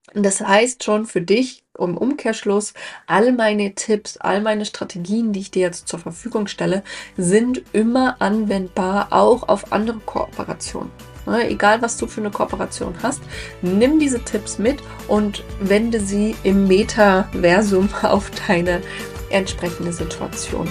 Das heißt schon für dich im Umkehrschluss, all meine Tipps, all meine Strategien, die ich dir jetzt zur Verfügung stelle, sind immer anwendbar, auch auf andere Kooperationen. Egal, was du für eine Kooperation hast, nimm diese Tipps mit und wende sie im Metaversum auf deine entsprechende Situation.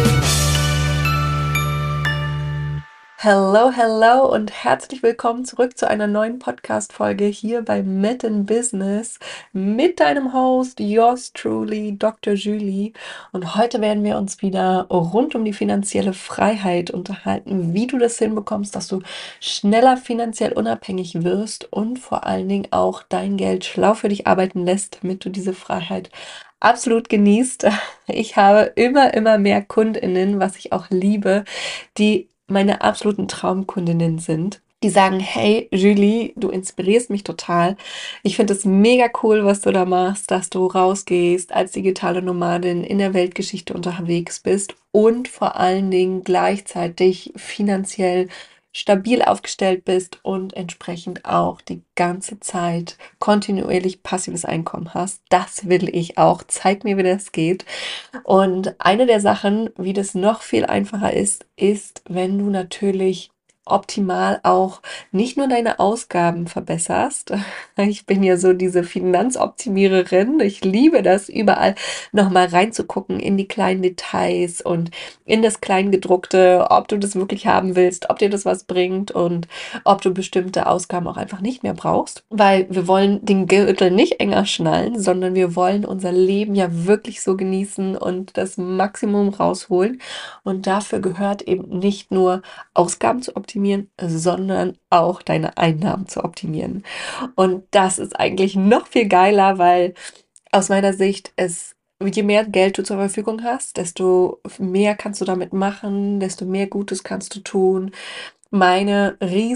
Hello, hello und herzlich willkommen zurück zu einer neuen Podcast-Folge hier bei Met in Business mit deinem Host, yours truly, Dr. Julie. Und heute werden wir uns wieder rund um die finanzielle Freiheit unterhalten, wie du das hinbekommst, dass du schneller finanziell unabhängig wirst und vor allen Dingen auch dein Geld schlau für dich arbeiten lässt, damit du diese Freiheit absolut genießt. Ich habe immer mehr KundInnen, was ich auch liebe, die meine absoluten Traumkundinnen sind. Die sagen, hey Julie, du inspirierst mich total. Ich finde es mega cool, was du da machst, dass du rausgehst, als digitale Nomadin in der Weltgeschichte unterwegs bist und vor allen Dingen gleichzeitig finanziell stabil aufgestellt bist und entsprechend auch die ganze Zeit kontinuierlich passives Einkommen hast. Das will ich auch. Zeig mir, wie das geht. Und eine der Sachen, wie das noch viel einfacher ist, wenn du natürlich optimal auch nicht nur deine Ausgaben verbesserst. Ich bin ja so diese Finanzoptimiererin. Ich liebe das, überall nochmal reinzugucken in die kleinen Details und in das Kleingedruckte, ob du das wirklich haben willst, ob dir das was bringt und ob du bestimmte Ausgaben auch einfach nicht mehr brauchst. Weil wir wollen den Gürtel nicht enger schnallen, sondern wir wollen unser Leben ja wirklich so genießen und das Maximum rausholen. Und dafür gehört eben nicht nur Ausgaben zu optimieren, sondern auch deine Einnahmen zu optimieren. Und das ist eigentlich noch viel geiler, weil aus meiner Sicht je mehr Geld du zur Verfügung hast, desto mehr kannst du damit machen, desto mehr Gutes kannst du tun. Meine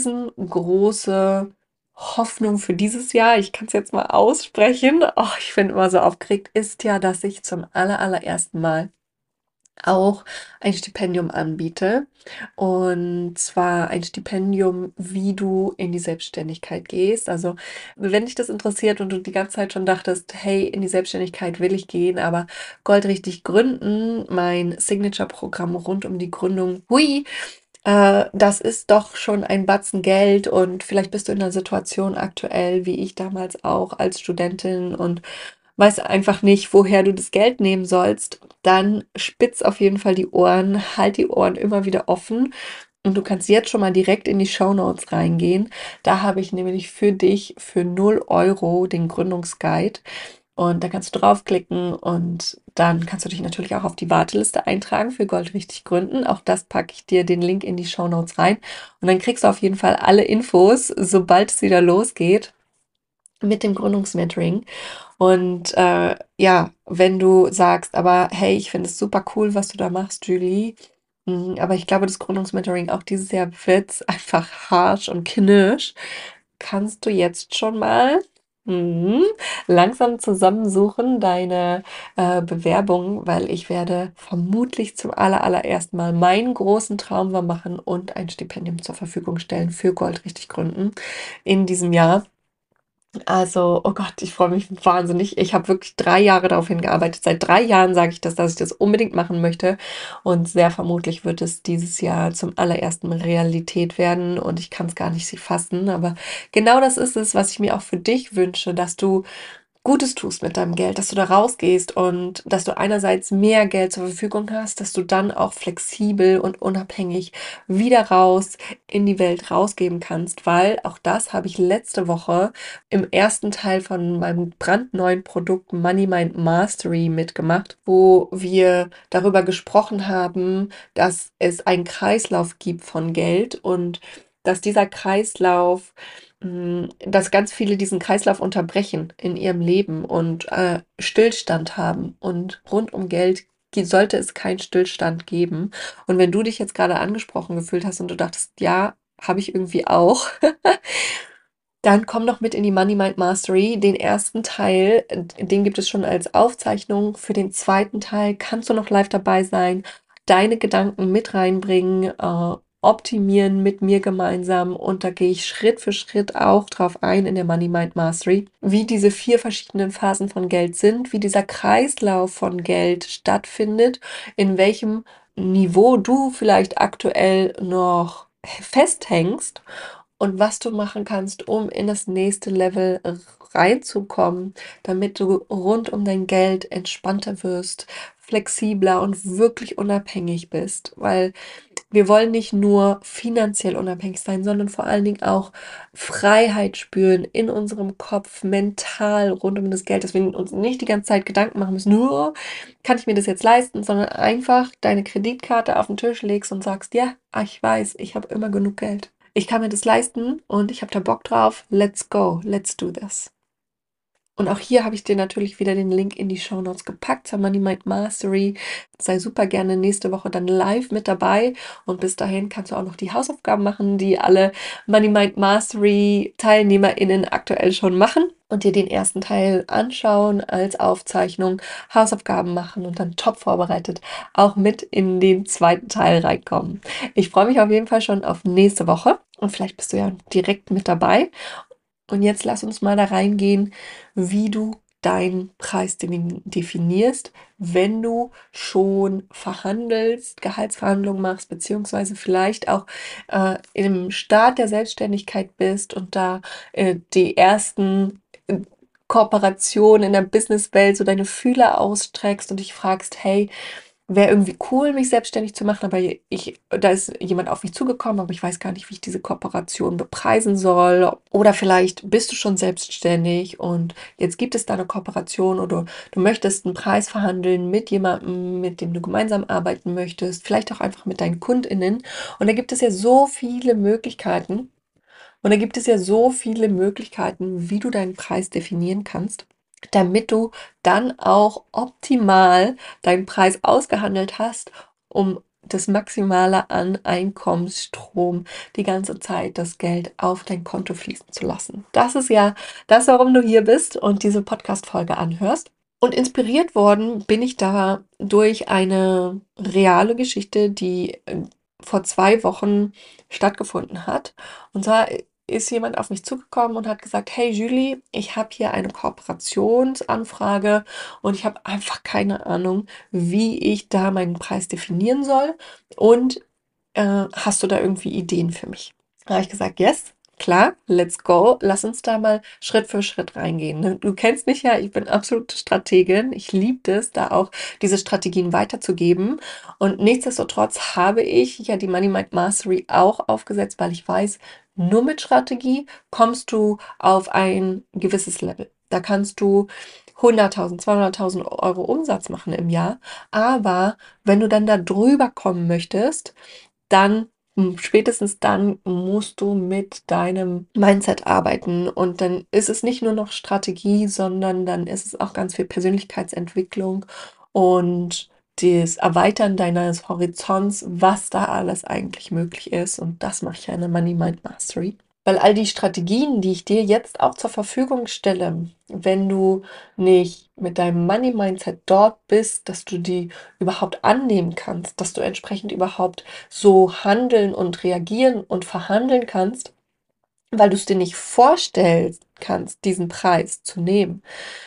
riesengroße Hoffnung für dieses Jahr, ich kann es jetzt mal aussprechen, oh, ich bin immer so aufgeregt, ist ja, dass ich zum allerersten Mal auch ein Stipendium anbiete. Und zwar ein Stipendium, wie du in die Selbstständigkeit gehst. Also, wenn dich das interessiert und du die ganze Zeit schon dachtest, hey, in die Selbstständigkeit will ich gehen, aber goldrichtig gründen, mein Signature-Programm rund um die Gründung, hui, das ist doch schon ein Batzen Geld und vielleicht bist du in einer Situation aktuell, wie ich damals auch als Studentin und weißt einfach nicht, woher du das Geld nehmen sollst, dann spitz auf jeden Fall die Ohren, halt die Ohren immer wieder offen und du kannst jetzt schon mal direkt in die Shownotes reingehen. Da habe ich nämlich für dich für 0 € den Gründungsguide. Und da kannst du draufklicken und dann kannst du dich natürlich auch auf die Warteliste eintragen für Gold richtig gründen. Auch das packe ich dir den Link in die Shownotes rein. Und dann kriegst du auf jeden Fall alle Infos, sobald es wieder losgeht mit dem Gründungsmentoring. Und ja, wenn du sagst, aber hey, ich finde es super cool, was du da machst, Julie. Aber ich glaube, das Gründungsmentoring auch dieses Jahr wird einfach harsch und knirsch, kannst du jetzt schon mal mhm, langsam zusammensuchen, deine Bewerbung, weil ich werde vermutlich zum allerersten Mal meinen großen Traum wahr machen und ein Stipendium zur Verfügung stellen für Gold richtig gründen in diesem Jahr. Also, oh Gott, ich freue mich wahnsinnig. Ich habe wirklich 3 Jahre darauf hingearbeitet. Seit 3 Jahren sage ich das, dass ich das unbedingt machen möchte. Und sehr vermutlich wird es dieses Jahr zum allerersten Mal Realität werden. Und ich kann es gar nicht fassen. Aber genau das ist es, was ich mir auch für dich wünsche, dass du Gutes tust mit deinem Geld, dass du da rausgehst und dass du einerseits mehr Geld zur Verfügung hast, dass du dann auch flexibel und unabhängig wieder raus in die Welt rausgeben kannst, weil auch das habe ich letzte Woche im ersten Teil von meinem brandneuen Produkt Money Mind Mastery mitgemacht, wo wir darüber gesprochen haben, dass es einen Kreislauf gibt von Geld und dass dieser Kreislauf dass ganz viele diesen Kreislauf unterbrechen in ihrem Leben und Stillstand haben. Und rund um Geld sollte es keinen Stillstand geben. Und wenn du dich jetzt gerade angesprochen gefühlt hast und du dachtest, ja, habe ich irgendwie auch, dann komm doch mit in die Money Mind Mastery. Den ersten Teil, den gibt es schon als Aufzeichnung. Für den zweiten Teil kannst du noch live dabei sein, deine Gedanken mit reinbringen optimieren mit mir gemeinsam. Und da gehe ich Schritt für Schritt auch drauf ein in der Money Mind Mastery, wie diese 4 verschiedenen Phasen von Geld sind, wie dieser Kreislauf von Geld stattfindet, in welchem Niveau du vielleicht aktuell noch festhängst und was du machen kannst, um in das nächste Level reinzukommen, damit du rund um dein Geld entspannter wirst, flexibler und wirklich unabhängig bist. Weil wir wollen nicht nur finanziell unabhängig sein, sondern vor allen Dingen auch Freiheit spüren in unserem Kopf, mental rund um das Geld, dass wir uns nicht die ganze Zeit Gedanken machen müssen, nur kann ich mir das jetzt leisten, sondern einfach deine Kreditkarte auf den Tisch legst und sagst, ja, ich weiß, ich habe immer genug Geld. Ich kann mir das leisten und ich habe da Bock drauf. Let's go, let's do this. Und auch hier habe ich dir natürlich wieder den Link in die Shownotes gepackt zur Money Mind Mastery. Sei super gerne nächste Woche dann live mit dabei. Und bis dahin kannst du auch noch die Hausaufgaben machen, die alle Money Mind Mastery TeilnehmerInnen aktuell schon machen. Und dir den ersten Teil anschauen als Aufzeichnung, Hausaufgaben machen und dann top vorbereitet auch mit in den zweiten Teil reinkommen. Ich freue mich auf jeden Fall schon auf nächste Woche. Und vielleicht bist du ja direkt mit dabei. Und jetzt lass uns mal da reingehen, wie du deinen Preis definierst, wenn du schon verhandelst, Gehaltsverhandlungen machst, beziehungsweise vielleicht auch im Start der Selbstständigkeit bist und da die ersten Kooperationen in der Businesswelt so deine Fühler ausstreckst und dich fragst, hey, wäre irgendwie cool, mich selbstständig zu machen, aber da ist jemand auf mich zugekommen, aber ich weiß gar nicht, wie ich diese Kooperation bepreisen soll. Oder vielleicht bist du schon selbstständig und jetzt gibt es da eine Kooperation oder du möchtest einen Preis verhandeln mit jemandem, mit dem du gemeinsam arbeiten möchtest, vielleicht auch einfach mit deinen KundInnen. Und da gibt es ja so viele Möglichkeiten. Und da gibt es ja so viele Möglichkeiten, wie du deinen Preis definieren kannst, damit du dann auch optimal deinen Preis ausgehandelt hast, um das Maximale an Einkommensstrom die ganze Zeit das Geld auf dein Konto fließen zu lassen. Das ist ja das, warum du hier bist und diese Podcast-Folge anhörst. Und inspiriert worden bin ich da durch eine reale Geschichte, die vor 2 Wochen stattgefunden hat. Und zwar ist jemand auf mich zugekommen und hat gesagt, hey Julie, ich habe hier eine Kooperationsanfrage und ich habe einfach keine Ahnung, wie ich da meinen Preis definieren soll. Und hast du da irgendwie Ideen für mich? Da habe ich gesagt, yes, klar, let's go. Lass uns da mal Schritt für Schritt reingehen. Ne? Du kennst mich ja, ich bin absolute Strategin. Ich liebe es, da auch diese Strategien weiterzugeben. Und nichtsdestotrotz habe ich ja die Money Mind Mastery auch aufgesetzt, weil ich weiß, nur mit Strategie kommst du auf ein gewisses Level. Da kannst du 100.000, 200.000 Euro Umsatz machen im Jahr. Aber wenn du dann da drüber kommen möchtest, dann spätestens dann musst du mit deinem Mindset arbeiten und dann ist es nicht nur noch Strategie, sondern dann ist es auch ganz viel Persönlichkeitsentwicklung und das Erweitern deines Horizonts, was da alles eigentlich möglich ist, und das mache ich ja in der Money Mind Mastery. Weil all die Strategien, die ich dir jetzt auch zur Verfügung stelle, wenn du nicht mit deinem Money Mindset dort bist, dass du die überhaupt annehmen kannst, dass du entsprechend überhaupt so handeln und reagieren und verhandeln kannst, weil du es dir nicht vorstellen kannst, diesen Preis zu nehmen,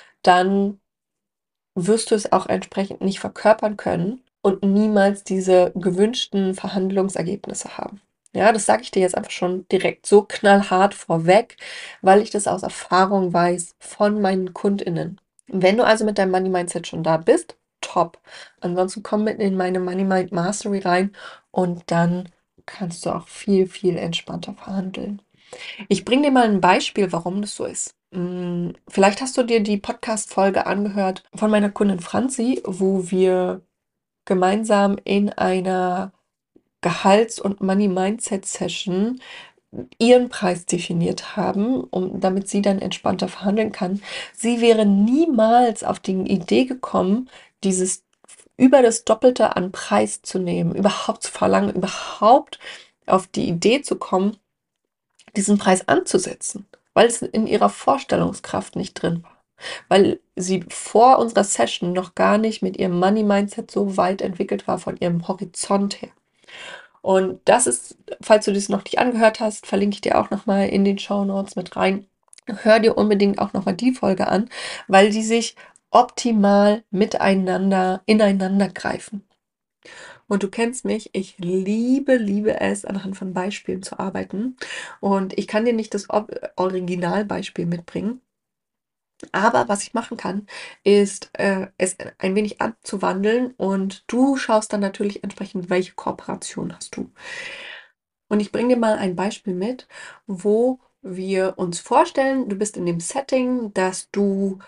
dann wirst du es auch entsprechend nicht verkörpern können und niemals diese gewünschten Verhandlungsergebnisse haben. Ja, das sage ich dir jetzt einfach schon direkt so knallhart vorweg, weil ich das aus Erfahrung weiß von meinen KundInnen. Wenn du also mit deinem Money Mindset schon da bist, top. Ansonsten komm mit in meine Money Mind Mastery rein und dann kannst du auch viel, viel entspannter verhandeln. Ich bringe dir mal ein Beispiel, warum das so ist. Vielleicht hast du dir die Podcast-Folge angehört von meiner Kundin Franzi, wo wir gemeinsam in einer Gehalts- und Money-Mindset-Session ihren Preis definiert haben, damit sie dann entspannter verhandeln kann. Sie wäre niemals auf die Idee gekommen, dieses über das Doppelte an Preis zu nehmen, überhaupt zu verlangen, überhaupt auf die Idee zu kommen, diesen Preis anzusetzen, weil es in ihrer Vorstellungskraft nicht drin war. Weil sie vor unserer Session noch gar nicht mit ihrem Money-Mindset so weit entwickelt war von ihrem Horizont her. Und das ist, falls du das noch nicht angehört hast, verlinke ich dir auch nochmal in den Shownotes mit rein. Hör dir unbedingt auch nochmal die Folge an, weil die sich optimal miteinander ineinander greifen. Und du kennst mich, ich liebe es, anhand von Beispielen zu arbeiten. Und ich kann dir nicht das Originalbeispiel mitbringen. Aber was ich machen kann, ist es ein wenig abzuwandeln und du schaust dann natürlich entsprechend, welche Kooperation hast du. Und ich bringe dir mal ein Beispiel mit, wo wir uns vorstellen, du bist in dem Setting, dass du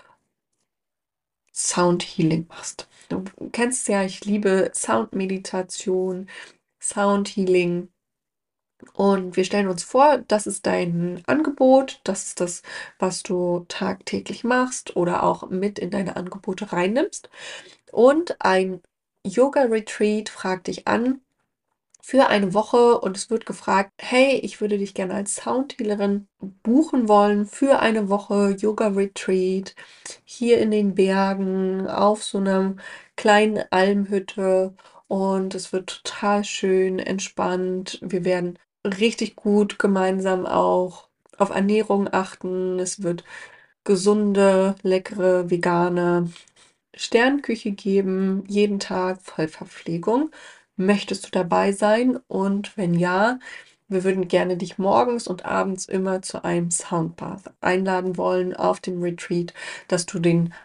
Sound Healing machst. Du kennst ja, ich liebe Soundmeditation, Sound Healing. Und wir stellen uns vor, das ist dein Angebot, das ist das, was du tagtäglich machst oder auch mit in deine Angebote reinnimmst. Und ein Yoga-Retreat fragt dich an für eine Woche und es wird gefragt, hey, ich würde dich gerne als Soundhealerin buchen wollen für eine Woche Yoga-Retreat hier in den Bergen auf so einer kleinen Almhütte und es wird total schön, entspannt. Wir werden richtig gut gemeinsam auch auf Ernährung achten. Es wird gesunde, leckere, vegane Sternküche geben, jeden Tag voll Verpflegung. Möchtest du dabei sein? Und wenn ja, wir würden gerne dich morgens und abends immer zu einem Soundbath einladen wollen auf dem Retreat, dass du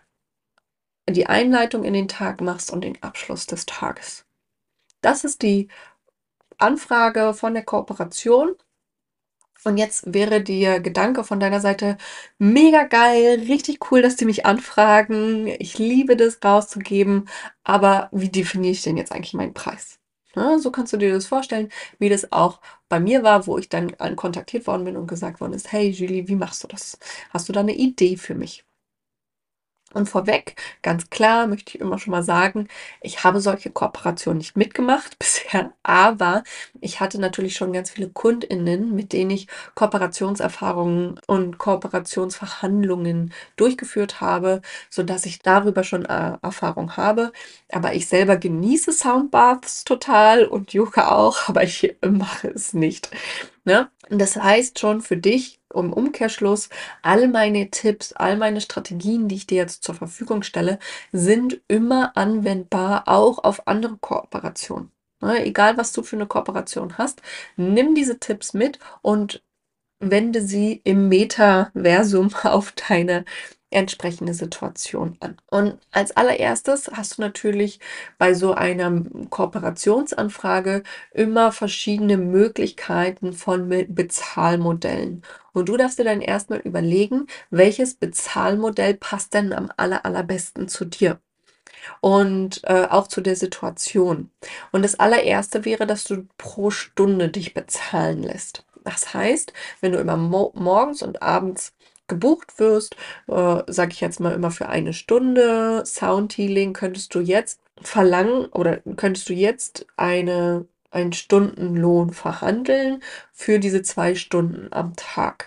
die Einleitung in den Tag machst und den Abschluss des Tages. Das ist die Anfrage von der Kooperation. Und jetzt wäre der Gedanke von deiner Seite mega geil, richtig cool, dass die mich anfragen. Ich liebe das rauszugeben, aber wie definiere ich denn jetzt eigentlich meinen Preis? Ne, so kannst du dir das vorstellen, wie das auch bei mir war, wo ich dann kontaktiert worden bin und gesagt worden ist, hey Julie, wie machst du das? Hast du da eine Idee für mich? Und vorweg, ganz klar, möchte ich immer schon mal sagen, ich habe solche Kooperationen nicht mitgemacht bisher, aber ich hatte natürlich schon ganz viele KundInnen, mit denen ich Kooperationserfahrungen und Kooperationsverhandlungen durchgeführt habe, sodass ich darüber schon Erfahrung habe. Aber ich selber genieße Soundbaths total und Yoga auch, aber ich mache es nicht. Ne? Und das heißt schon für dich, im Umkehrschluss, all meine Tipps, all meine Strategien, die ich dir jetzt zur Verfügung stelle, sind immer anwendbar, auch auf andere Kooperationen. Ne? Egal, was du für eine Kooperation hast, nimm diese Tipps mit und wende sie im Metaversum auf deine entsprechende Situation an. Und als allererstes hast du natürlich bei so einer Kooperationsanfrage immer verschiedene Möglichkeiten von Bezahlmodellen. Und du darfst dir dann erstmal überlegen, welches Bezahlmodell passt denn am allerbesten zu dir und auch zu der Situation. Und das allererste wäre, dass du pro Stunde dich bezahlen lässt. Das heißt, wenn du immer morgens und abends gebucht wirst, sage ich jetzt mal immer für eine Stunde Soundhealing, könntest du jetzt verlangen oder könntest du jetzt einen Stundenlohn verhandeln für diese 2 Stunden am Tag.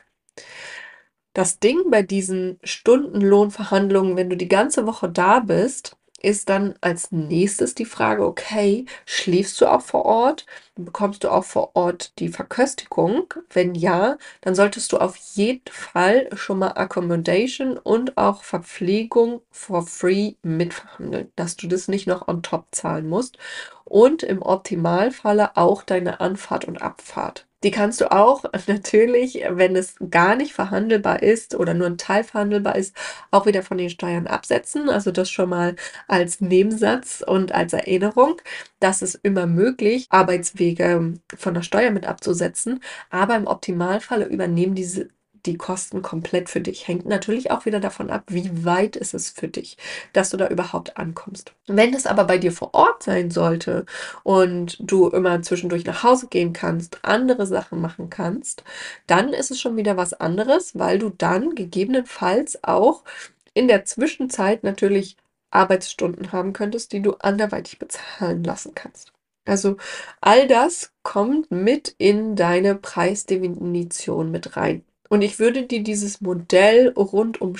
Das Ding bei diesen Stundenlohnverhandlungen, wenn du die ganze Woche da bist, ist dann als nächstes die Frage, okay, schläfst du auch vor Ort? Bekommst du auch vor Ort die Verköstigung? Wenn ja, dann solltest du auf jeden Fall schon mal Accommodation und auch Verpflegung for free mitverhandeln, dass du das nicht noch on top zahlen musst. Und im Optimalfalle auch deine Anfahrt und Abfahrt. Die kannst du auch natürlich, wenn es gar nicht verhandelbar ist oder nur ein Teil verhandelbar ist, auch wieder von den Steuern absetzen. Also das schon mal als Nebensatz und als Erinnerung. Das ist immer möglich, Arbeitswege von der Steuer mit abzusetzen. Aber im Optimalfalle übernehmen die Kosten komplett für dich. Hängt natürlich auch wieder davon ab, wie weit ist es für dich, dass du da überhaupt ankommst. Wenn es aber bei dir vor Ort sein sollte und du immer zwischendurch nach Hause gehen kannst, andere Sachen machen kannst, dann ist es schon wieder was anderes, weil du dann gegebenenfalls auch in der Zwischenzeit natürlich Arbeitsstunden haben könntest, die du anderweitig bezahlen lassen kannst. Also all das kommt mit in deine Preisdefinition mit rein. Und ich würde dir dieses Modell rund um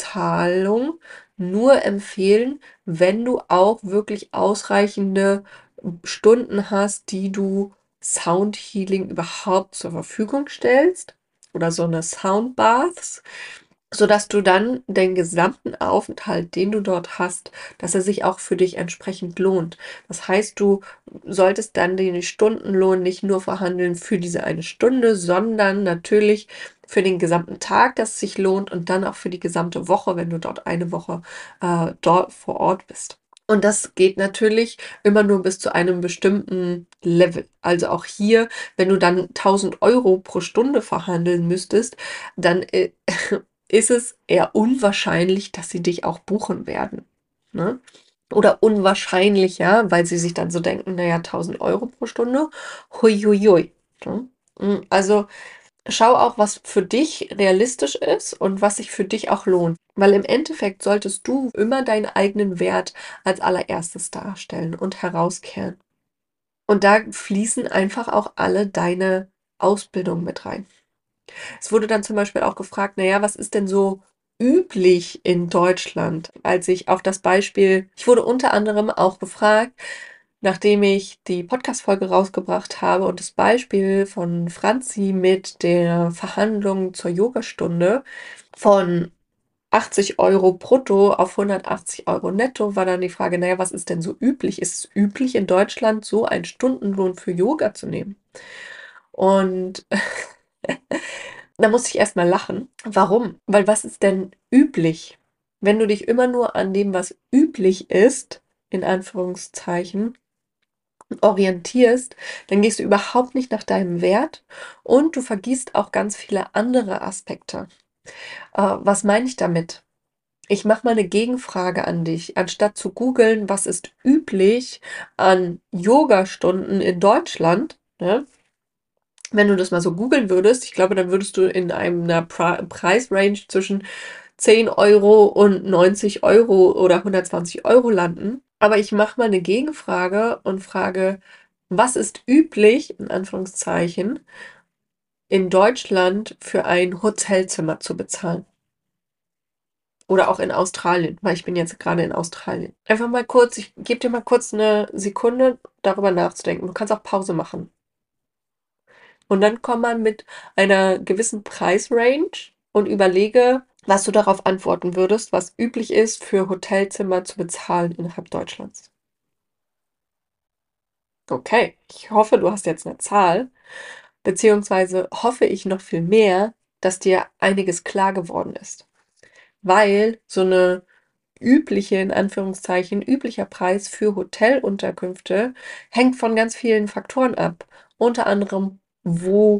Stundenbezahlung nur empfehlen, wenn du auch wirklich ausreichende Stunden hast, die du Sound Healing überhaupt zur Verfügung stellst oder so eine Soundbaths, sodass du dann den gesamten Aufenthalt, den du dort hast, dass er sich auch für dich entsprechend lohnt. Das heißt, du solltest dann den Stundenlohn nicht nur verhandeln für diese eine Stunde, sondern natürlich für den gesamten Tag, dass es sich lohnt und dann auch für die gesamte Woche, wenn du dort eine Woche dort vor Ort bist. Und das geht natürlich immer nur bis zu einem bestimmten Level. Also auch hier, wenn du dann 1.000 € pro Stunde verhandeln müsstest, dann ist es eher unwahrscheinlich, dass sie dich auch buchen werden. Ne? Oder unwahrscheinlicher, weil sie sich dann so denken, naja, 1.000 € pro Stunde, hui, hui, hui. Ne? Also schau auch, was für dich realistisch ist und was sich für dich auch lohnt. Weil im Endeffekt solltest du immer deinen eigenen Wert als allererstes darstellen und herauskehren. Und da fließen einfach auch alle deine Ausbildungen mit rein. Es wurde dann zum Beispiel auch gefragt, naja, was ist denn so üblich in Deutschland? Als ich auf das Beispiel, ich wurde unter anderem auch gefragt, nachdem ich die Podcast-Folge rausgebracht habe und das Beispiel von Franzi mit der Verhandlung zur Yogastunde von 80 € brutto auf 180 € netto, war dann die Frage, naja, was ist denn so üblich? Ist es üblich in Deutschland, so einen Stundenlohn für Yoga zu nehmen? Und da musste ich erst mal lachen. Warum? Weil was ist denn üblich? Wenn du dich immer nur an dem, was üblich ist, in Anführungszeichen, orientierst, dann gehst du überhaupt nicht nach deinem Wert und du vergisst auch ganz viele andere Aspekte. Was meine ich damit? Ich mache mal eine Gegenfrage an dich. Anstatt zu googeln, was ist üblich an Yogastunden in Deutschland, ne? Wenn du das mal so googeln würdest, ich glaube, dann würdest du in einer Preisrange zwischen 10 € und 90 € oder 120 € landen. Aber ich mache mal eine Gegenfrage und frage, was ist üblich, in Anführungszeichen, in Deutschland für ein Hotelzimmer zu bezahlen? Oder auch in Australien, weil ich bin jetzt gerade in Australien. Einfach mal kurz, ich gebe dir mal kurz eine Sekunde, darüber nachzudenken. Du kannst auch Pause machen. Und dann komm mal mit einer gewissen Preisrange und überlege, was du darauf antworten würdest, was üblich ist, für Hotelzimmer zu bezahlen innerhalb Deutschlands. Okay, ich hoffe, du hast jetzt eine Zahl, beziehungsweise hoffe ich noch viel mehr, dass dir einiges klar geworden ist. Weil so eine übliche, in Anführungszeichen, üblicher Preis für Hotelunterkünfte hängt von ganz vielen Faktoren ab. Unter anderem, wo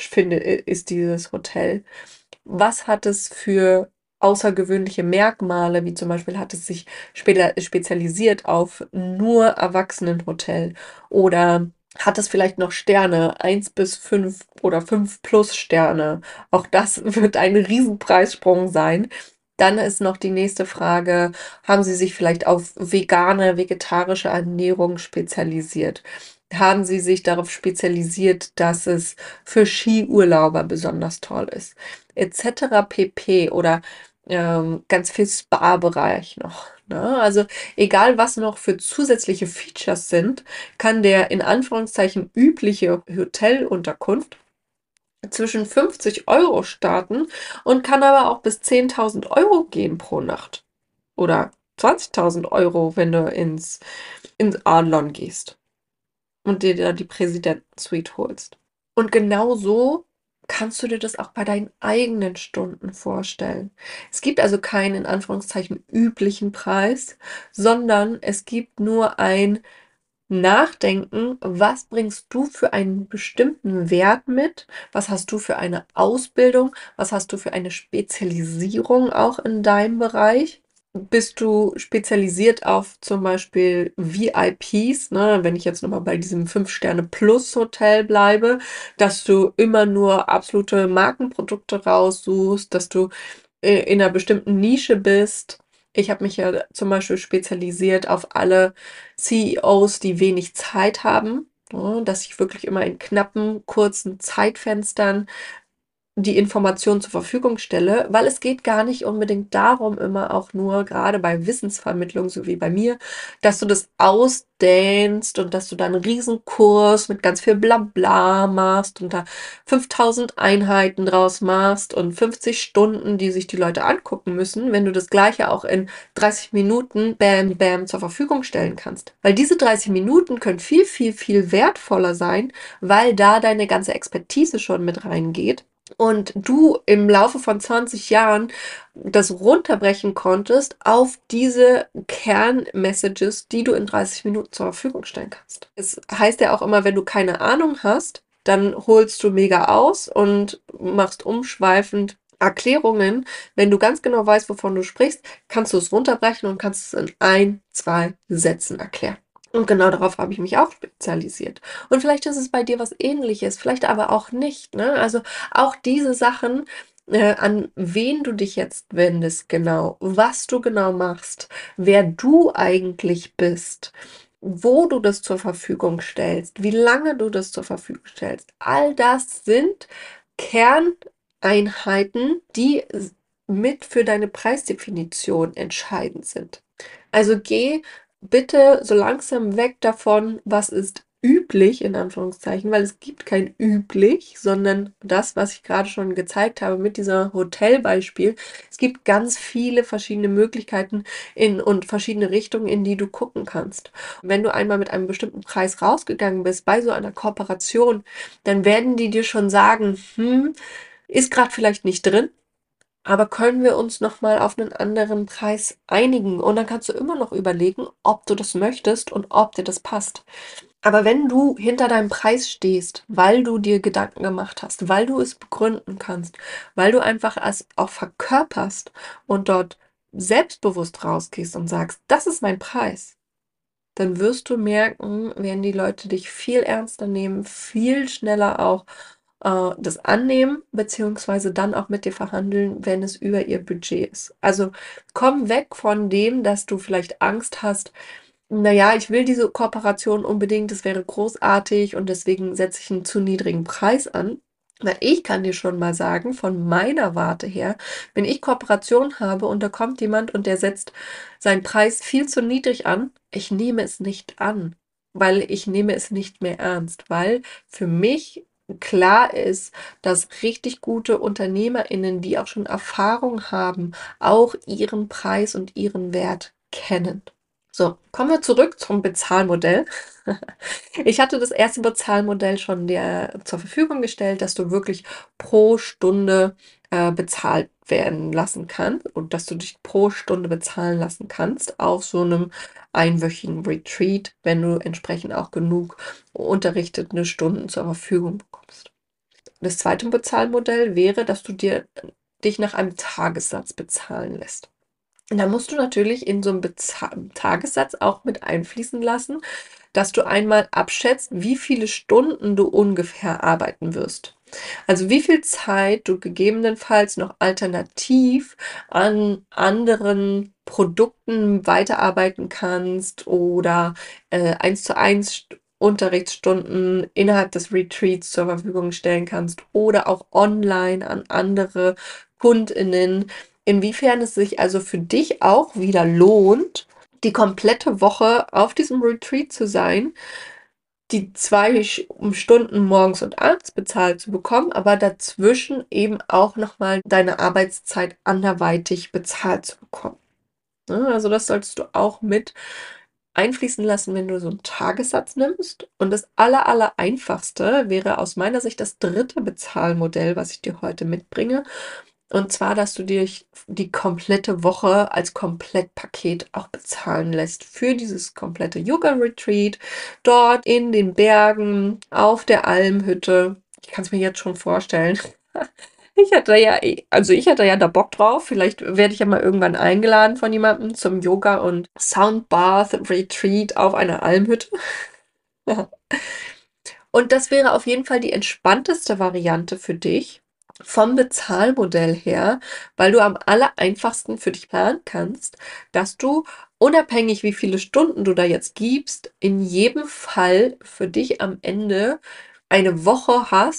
ist dieses Hotel? Was hat es für außergewöhnliche Merkmale, wie zum Beispiel hat es sich spezialisiert auf nur Erwachsenenhotel oder hat es vielleicht noch Sterne, 1 bis 5 oder 5+ Sterne? Auch das wird ein Riesenpreissprung sein. Dann ist noch die nächste Frage, haben Sie sich vielleicht auf vegane, vegetarische Ernährung spezialisiert? Haben Sie sich darauf spezialisiert, dass es für Skiurlauber besonders toll ist? Etc. pp. Oder ganz viel Spa-Bereich noch. Ne? Also egal, was noch für zusätzliche Features sind, kann der in Anführungszeichen übliche Hotelunterkunft zwischen 50 € starten und kann aber auch bis 10.000 € gehen pro Nacht. Oder 20.000 € wenn du ins Adlon gehst und dir da die Präsidentensuite holst. Und genau so kannst du dir das auch bei deinen eigenen Stunden vorstellen. Es gibt also keinen in Anführungszeichen üblichen Preis, sondern es gibt nur ein Nachdenken, was bringst du für einen bestimmten Wert mit? Was hast du für eine Ausbildung? Was hast du für eine Spezialisierung auch in deinem Bereich? Bist du spezialisiert auf zum Beispiel VIPs, ne? Wenn ich jetzt nochmal bei diesem 5-Sterne-Plus-Hotel bleibe, dass du immer nur absolute Markenprodukte raussuchst, dass du in einer bestimmten Nische bist. Ich habe mich ja zum Beispiel spezialisiert auf alle CEOs, die wenig Zeit haben, ne? Dass ich wirklich immer in knappen, kurzen Zeitfenstern die Information zur Verfügung stelle, weil es geht gar nicht unbedingt darum, immer auch nur, gerade bei Wissensvermittlung, so wie bei mir, dass du das ausdehnst und dass du da einen Riesenkurs mit ganz viel Blabla machst und da 5000 Einheiten draus machst und 50 Stunden, die sich die Leute angucken müssen, wenn du das Gleiche auch in 30 Minuten bam, bam zur Verfügung stellen kannst. Weil diese 30 Minuten können viel, viel, viel wertvoller sein, weil da deine ganze Expertise schon mit reingeht und du im Laufe von 20 Jahren das runterbrechen konntest auf diese Kernmessages, die du in 30 Minuten zur Verfügung stellen kannst. Es heißt ja auch immer, wenn du keine Ahnung hast, dann holst du mega aus und machst umschweifend Erklärungen. Wenn du ganz genau weißt, wovon du sprichst, kannst du es runterbrechen und kannst es in ein, zwei Sätzen erklären. Und genau darauf habe ich mich auch spezialisiert. Und vielleicht ist es bei dir was Ähnliches, vielleicht aber auch nicht. Ne? Also auch diese Sachen, an wen du dich jetzt wendest, genau, was du genau machst, wer du eigentlich bist, wo du das zur Verfügung stellst, wie lange du das zur Verfügung stellst. All das sind Kerneinheiten, die mit für deine Preisdefinition entscheidend sind. Also geh bitte so langsam weg davon, was ist üblich, in Anführungszeichen, weil es gibt kein üblich, sondern das, was ich gerade schon gezeigt habe mit dieser Hotelbeispiel. Es gibt ganz viele verschiedene Möglichkeiten und verschiedene Richtungen, in die du gucken kannst. Und wenn du einmal mit einem bestimmten Preis rausgegangen bist bei so einer Kooperation, dann werden die dir schon sagen, ist gerade vielleicht nicht drin, aber können wir uns noch mal auf einen anderen Preis einigen? Und dann kannst du immer noch überlegen, ob du das möchtest und ob dir das passt. Aber wenn du hinter deinem Preis stehst, weil du dir Gedanken gemacht hast, weil du es begründen kannst, weil du einfach es auch verkörperst und dort selbstbewusst rausgehst und sagst, das ist mein Preis, dann wirst du merken, werden die Leute dich viel ernster nehmen, viel schneller auch das annehmen, beziehungsweise dann auch mit dir verhandeln, wenn es über ihr Budget ist. Also komm weg von dem, dass du vielleicht Angst hast, naja, ich will diese Kooperation unbedingt, das wäre großartig und deswegen setze ich einen zu niedrigen Preis an. Weil ich kann dir schon mal sagen, von meiner Warte her, wenn ich Kooperation habe und da kommt jemand und der setzt seinen Preis viel zu niedrig an, ich nehme es nicht an, weil ich nehme es nicht mehr ernst, weil für mich klar ist, dass richtig gute UnternehmerInnen, die auch schon Erfahrung haben, auch ihren Preis und ihren Wert kennen. So, kommen wir zurück zum Bezahlmodell. Ich hatte das erste Bezahlmodell schon dir zur Verfügung gestellt, dass du wirklich pro Stunde bezahlt werden lassen kannst und dass du dich pro Stunde bezahlen lassen kannst auf so einem einwöchigen Retreat, wenn du entsprechend auch genug unterrichtete Stunden zur Verfügung bekommst. Das zweite Bezahlmodell wäre, dass du dich nach einem Tagessatz bezahlen lässt. Und da musst du natürlich in so einem Tagessatz auch mit einfließen lassen, dass du einmal abschätzt, wie viele Stunden du ungefähr arbeiten wirst. Also wie viel Zeit du gegebenenfalls noch alternativ an anderen Produkten weiterarbeiten kannst oder 1:1 Unterrichtsstunden innerhalb des Retreats zur Verfügung stellen kannst oder auch online an andere KundInnen. Inwiefern es sich also für dich auch wieder lohnt, die komplette Woche auf diesem Retreat zu sein, die 2 Stunden morgens und abends bezahlt zu bekommen, aber dazwischen eben auch nochmal deine Arbeitszeit anderweitig bezahlt zu bekommen. Ne? Also das solltest du auch mit einfließen lassen, wenn du so einen Tagessatz nimmst. Und das aller einfachste wäre aus meiner Sicht das dritte Bezahlmodell, was ich dir heute mitbringe. Und zwar, dass du dir die komplette Woche als Komplettpaket auch bezahlen lässt für dieses komplette Yoga-Retreat dort in den Bergen auf der Almhütte. Ich kann es mir jetzt schon vorstellen. Ich hatte ja da Bock drauf. Vielleicht werde ich ja mal irgendwann eingeladen von jemandem zum Yoga- und Soundbath-Retreat auf einer Almhütte. Und das wäre auf jeden Fall die entspannteste Variante für dich vom Bezahlmodell her, weil du am allereinfachsten für dich planen kannst, dass du unabhängig wie viele Stunden du da jetzt gibst, in jedem Fall für dich am Ende eine Woche hast,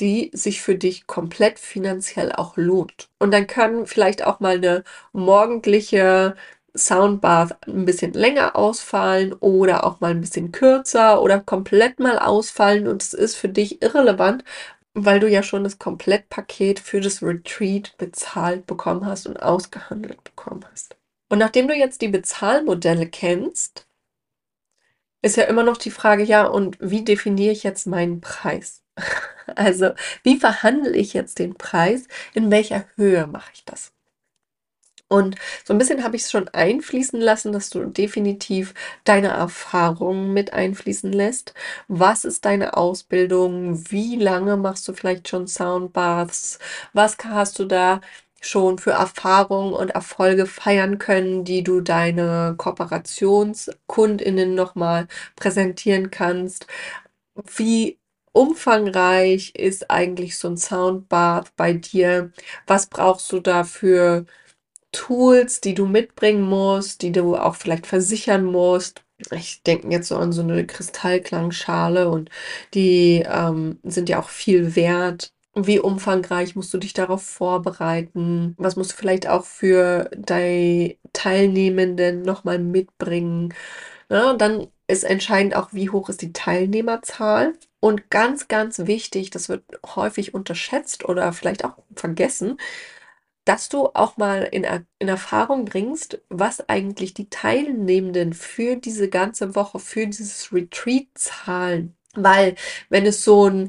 die sich für dich komplett finanziell auch lohnt. Und dann kann vielleicht auch mal eine morgendliche Soundbath ein bisschen länger ausfallen oder auch mal ein bisschen kürzer oder komplett mal ausfallen und es ist für dich irrelevant, weil du ja schon das Komplettpaket für das Retreat bezahlt bekommen hast und ausgehandelt bekommen hast. Und nachdem du jetzt die Bezahlmodelle kennst, ist ja immer noch die Frage, ja, und wie definiere ich jetzt meinen Preis? Also, wie verhandle ich jetzt den Preis? In welcher Höhe mache ich das? Und so ein bisschen habe ich es schon einfließen lassen, dass du definitiv deine Erfahrungen mit einfließen lässt. Was ist deine Ausbildung? Wie lange machst du vielleicht schon Soundbaths? Was hast du da schon für Erfahrungen und Erfolge feiern können, die du deine KooperationskundInnen nochmal präsentieren kannst? Wie umfangreich ist eigentlich so ein Soundbath bei dir? Was brauchst du dafür? Tools, die du mitbringen musst, die du auch vielleicht versichern musst. Ich denke jetzt so an so eine Kristallklangschale und die sind ja auch viel wert. Wie umfangreich musst du dich darauf vorbereiten? Was musst du vielleicht auch für die Teilnehmenden nochmal mitbringen? Ja, und dann ist entscheidend auch, wie hoch ist die Teilnehmerzahl. Und ganz, ganz wichtig, das wird häufig unterschätzt oder vielleicht auch vergessen, dass du auch mal in Erfahrung bringst, was eigentlich die Teilnehmenden für diese ganze Woche, für dieses Retreat zahlen. Weil wenn es so ein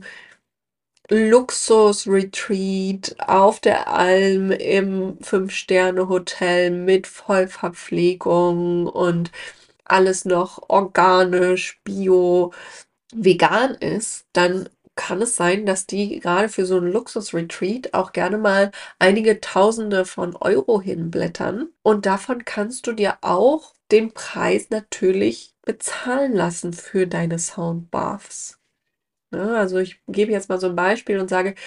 Luxus-Retreat auf der Alm im Fünf-Sterne-Hotel mit Vollverpflegung und alles noch organisch, bio, vegan ist, dann kann es sein, dass die gerade für so 'n Luxus-Retreat auch gerne mal einige Tausende von Euro hinblättern. Und davon kannst du dir auch den Preis natürlich bezahlen lassen für deine Soundbaths. Ne, also ich gebe jetzt mal so ein Beispiel und sage,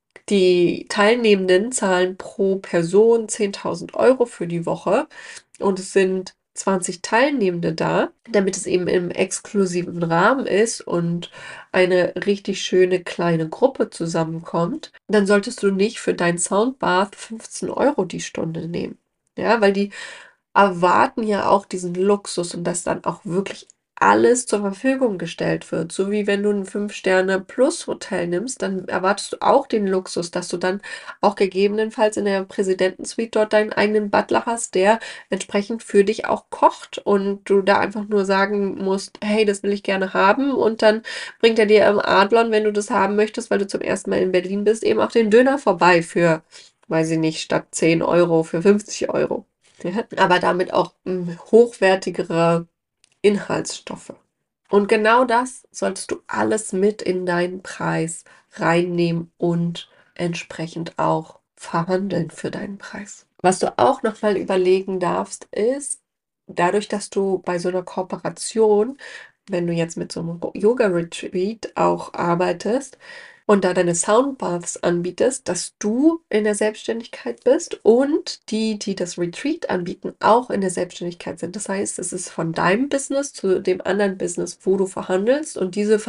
die Teilnehmenden zahlen pro Person 10.000 € für die Woche und es sind 20 Teilnehmende da, damit es eben im exklusiven Rahmen ist und eine richtig schöne kleine Gruppe zusammenkommt, dann solltest du nicht für dein Soundbath 15 € die Stunde nehmen. Ja, weil die erwarten ja auch diesen Luxus und dass dann auch wirklich alles zur Verfügung gestellt wird. So wie wenn du ein Fünf-Sterne-Plus-Hotel nimmst, dann erwartest du auch den Luxus, dass du dann auch gegebenenfalls in der Präsidentensuite dort deinen eigenen Butler hast, der entsprechend für dich auch kocht und du da einfach nur sagen musst: „Hey, das will ich gerne haben“, und dann bringt er dir im Adlon, wenn du das haben möchtest, weil du zum ersten Mal in Berlin bist, eben auch den Döner vorbei für, weiß ich nicht, statt 10 € für 50 €. Ja, aber damit auch hochwertigere Inhaltsstoffe. Und genau das solltest du alles mit in deinen Preis reinnehmen und entsprechend auch verhandeln für deinen Preis. Was du auch noch mal überlegen darfst, ist, dadurch, dass du bei so einer Kooperation, wenn du jetzt mit so einem Yoga-Retreat auch arbeitest und da deine Soundbaths anbietest, dass du in der Selbstständigkeit bist und die, die das Retreat anbieten, auch in der Selbstständigkeit sind. Das heißt, es ist von deinem Business zu dem anderen Business, wo du verhandelst, und diese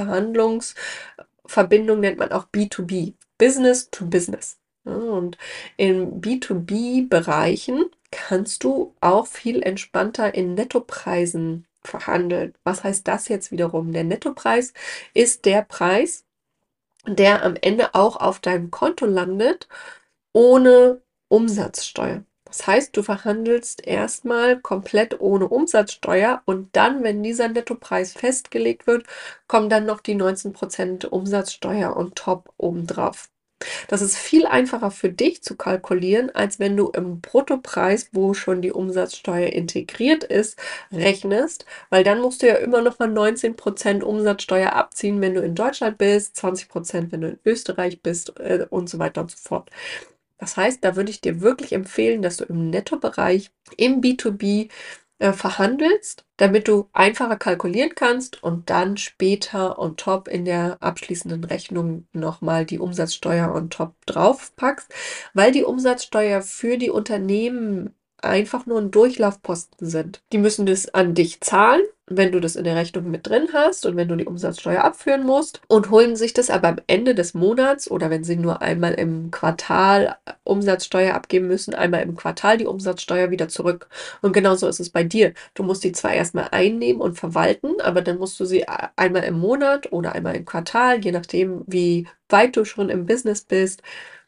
Verhandlungsverbindung nennt man auch B2B, Business to Business. Ja, und in B2B-Bereichen kannst du auch viel entspannter in Nettopreisen verhandeln. Was heißt das jetzt wiederum? Der Nettopreis ist der Preis, der am Ende auch auf deinem Konto landet, ohne Umsatzsteuer. Das heißt, du verhandelst erstmal komplett ohne Umsatzsteuer und dann, wenn dieser Nettopreis festgelegt wird, kommen dann noch die 19% Umsatzsteuer on top obendrauf. Das ist viel einfacher für dich zu kalkulieren, als wenn du im Bruttopreis, wo schon die Umsatzsteuer integriert ist, rechnest, weil dann musst du ja immer noch mal 19% Umsatzsteuer abziehen, wenn du in Deutschland bist, 20%, wenn du in Österreich bist, und so weiter und so fort. Das heißt, da würde ich dir wirklich empfehlen, dass du im Nettobereich im B2B verhandelst, damit du einfacher kalkulieren kannst und dann später on top in der abschließenden Rechnung nochmal die Umsatzsteuer on top drauf packst, weil die Umsatzsteuer für die Unternehmen einfach nur ein Durchlaufposten sind. Die müssen das an dich zahlen, wenn du das in der Rechnung mit drin hast und wenn du die Umsatzsteuer abführen musst, und holen sich das aber am Ende des Monats oder wenn sie nur einmal im Quartal Umsatzsteuer abgeben müssen, einmal im Quartal die Umsatzsteuer wieder zurück. Und genauso ist es bei dir. Du musst die zwar erstmal einnehmen und verwalten, aber dann musst du sie einmal im Monat oder einmal im Quartal, je nachdem, wie weit du schon im Business bist,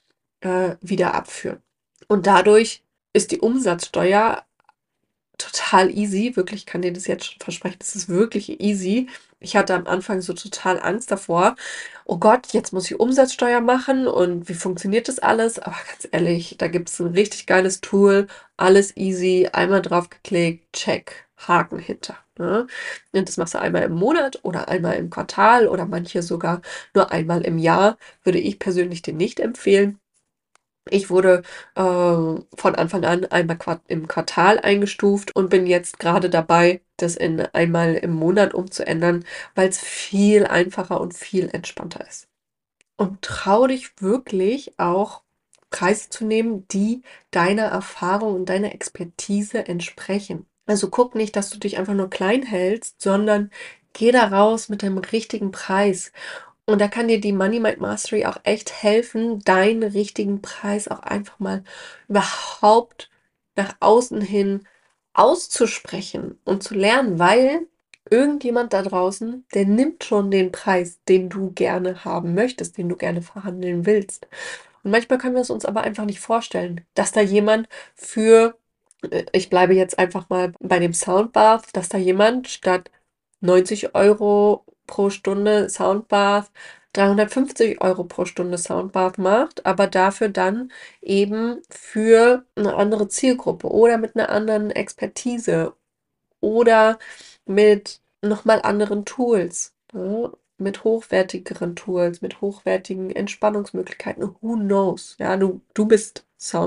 wieder abführen. Und dadurch ist die Umsatzsteuer total easy. Wirklich, ich kann dir das jetzt schon versprechen, das ist wirklich easy. Ich hatte am Anfang so total Angst davor. Oh Gott, jetzt muss ich Umsatzsteuer machen und wie funktioniert das alles? Aber ganz ehrlich, da gibt es ein richtig geiles Tool. Alles easy, einmal drauf geklickt, check, Haken hinter. Ne? Und das machst du einmal im Monat oder einmal im Quartal oder manche sogar nur einmal im Jahr. Würde ich persönlich dir nicht empfehlen. Ich wurde von Anfang an einmal im Quartal eingestuft und bin jetzt gerade dabei, das in einmal im Monat umzuändern, weil es viel einfacher und viel entspannter ist. Und trau dich wirklich auch Preise zu nehmen, die deiner Erfahrung und deiner Expertise entsprechen. Also guck nicht, dass du dich einfach nur klein hältst, sondern geh da raus mit dem richtigen Preis. Und da kann dir die Money Mind Mastery auch echt helfen, deinen richtigen Preis auch einfach mal überhaupt nach außen hin auszusprechen und zu lernen, weil irgendjemand da draußen, der nimmt schon den Preis, den du gerne haben möchtest, den du gerne verhandeln willst. Und manchmal können wir es uns aber einfach nicht vorstellen, dass da jemand für, ich bleibe jetzt einfach mal bei dem Soundbath, dass da jemand statt 90 € pro Stunde Soundbath 350 € pro Stunde Soundbath macht, aber dafür dann eben für eine andere Zielgruppe oder mit einer anderen Expertise oder mit nochmal anderen Tools, ne? Mit hochwertigeren Tools, mit hochwertigen Entspannungsmöglichkeiten. Who knows? Ja, du bist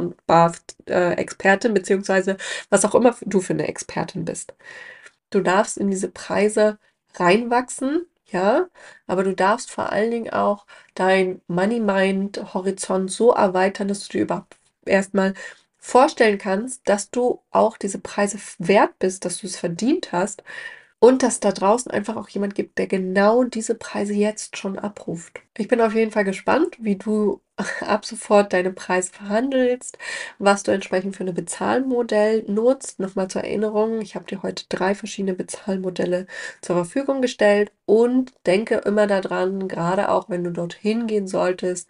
Soundbath-Expertin, beziehungsweise was auch immer du für eine Expertin bist. Du darfst in diese Preise reinwachsen, ja, aber du darfst vor allen Dingen auch dein Money-Mind-Horizont so erweitern, dass du dir überhaupt erstmal vorstellen kannst, dass du auch diese Preise wert bist, dass du es verdient hast und dass da draußen einfach auch jemand gibt, der genau diese Preise jetzt schon abruft. Ich bin auf jeden Fall gespannt, wie du ab sofort deine Preise verhandelst, was du entsprechend für ein Bezahlmodell nutzt. Nochmal zur Erinnerung, ich habe dir heute 3 verschiedene Bezahlmodelle zur Verfügung gestellt und denke immer daran, gerade auch wenn du dorthin gehen solltest,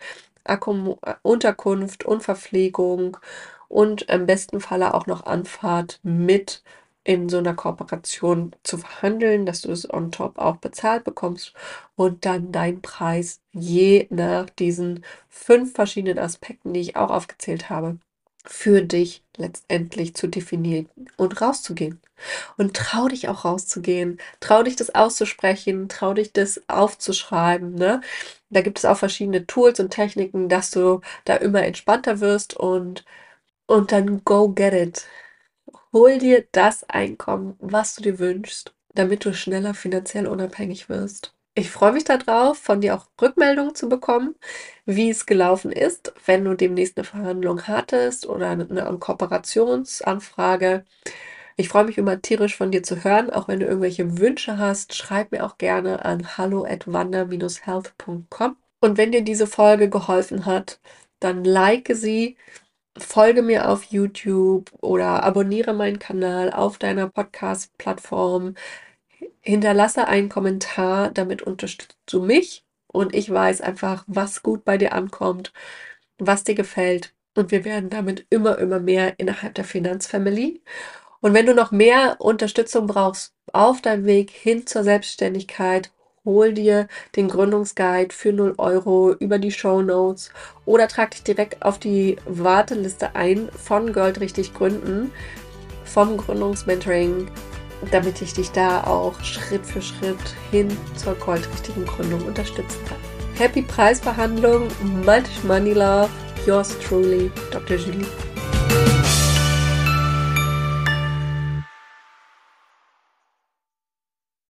Unterkunft und Verpflegung und im besten Falle auch noch Anfahrt mit in so einer Kooperation zu verhandeln, dass du es on top auch bezahlt bekommst und dann deinen Preis je nach diesen 5 verschiedenen Aspekten, die ich auch aufgezählt habe, für dich letztendlich zu definieren und rauszugehen. Und trau dich auch rauszugehen, trau dich das auszusprechen, trau dich das aufzuschreiben, ne? Da gibt es auch verschiedene Tools und Techniken, dass du da immer entspannter wirst und dann go get it. Hol dir das Einkommen, was du dir wünschst, damit du schneller finanziell unabhängig wirst. Ich freue mich darauf, von dir auch Rückmeldungen zu bekommen, wie es gelaufen ist, wenn du demnächst eine Verhandlung hattest oder eine Kooperationsanfrage. Ich freue mich immer tierisch von dir zu hören, auch wenn du irgendwelche Wünsche hast, schreib mir auch gerne an hallo@wander-health.com. Und wenn dir diese Folge geholfen hat, dann like sie. Folge mir auf YouTube oder abonniere meinen Kanal auf deiner Podcast-Plattform. Hinterlasse einen Kommentar, damit unterstützt du mich und ich weiß einfach, was gut bei dir ankommt, was dir gefällt. Und wir werden damit immer mehr innerhalb der Finanzfamily. Und wenn du noch mehr Unterstützung brauchst auf deinem Weg hin zur Selbstständigkeit, hol dir den Gründungsguide für 0 € über die Shownotes oder trag dich direkt auf die Warteliste ein von Goldrichtig Gründen, vom Gründungsmentoring, damit ich dich da auch Schritt für Schritt hin zur goldrichtigen Gründung unterstützen kann. Happy Preisverhandlung, much money love, yours truly, Dr. Julie.